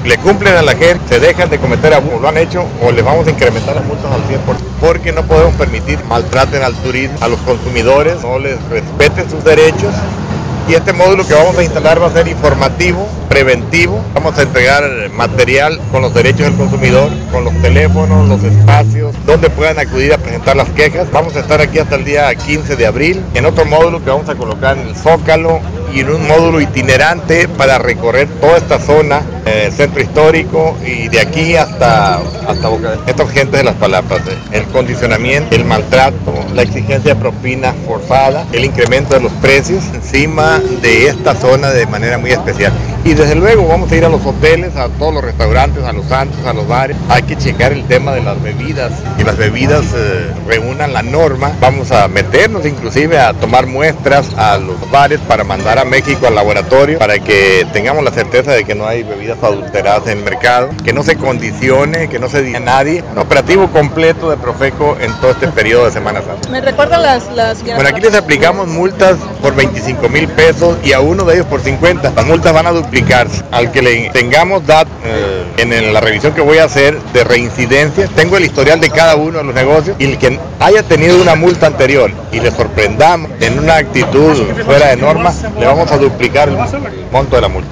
le cumplen a la gente, se dejan de cometer abusos, lo han hecho, o les vamos a incrementar las multas al 100%, porque no podemos permitir maltraten al turismo, a los consumidores, no les respeten sus derechos. Y este módulo que vamos a instalar va a ser informativo, preventivo. Vamos a entregar material con los derechos del consumidor, con los teléfonos, los espacios, donde puedan acudir a presentar las quejas. Vamos a estar aquí hasta el día 15 de abril, en otro módulo que vamos a colocar en el Zócalo y en un módulo itinerante para recorrer toda esta zona, centro histórico y de aquí hasta Boca. Estos gentes de las palapas, el condicionamiento, el maltrato, la exigencia de propina forzada, el incremento de los precios encima de esta zona de manera muy especial. Y desde luego vamos a ir a los hoteles, a todos los restaurantes, a los antros, a los bares. Hay que checar el tema de las bebidas, que las bebidas reúnan la norma. Vamos a meternos inclusive a tomar muestras a los bares para mandar a México al laboratorio para que tengamos la certeza de que no hay bebidas adulteradas en el mercado, que no se condicione, que no se diga a nadie. Un operativo completo de Profeco en todo este periodo de Semana Santa. ¿Me recuerdan las Bueno, aquí les aplicamos multas por 25,000 pesos y a uno de ellos por 50. Las multas van a duplicarse. Al que le tengamos en la revisión que voy a hacer de reincidencia, tengo el historial de cada uno de los negocios, y el que haya tenido una multa anterior y le sorprendamos en una actitud fuera de norma, le vamos a duplicar el monto de la multa.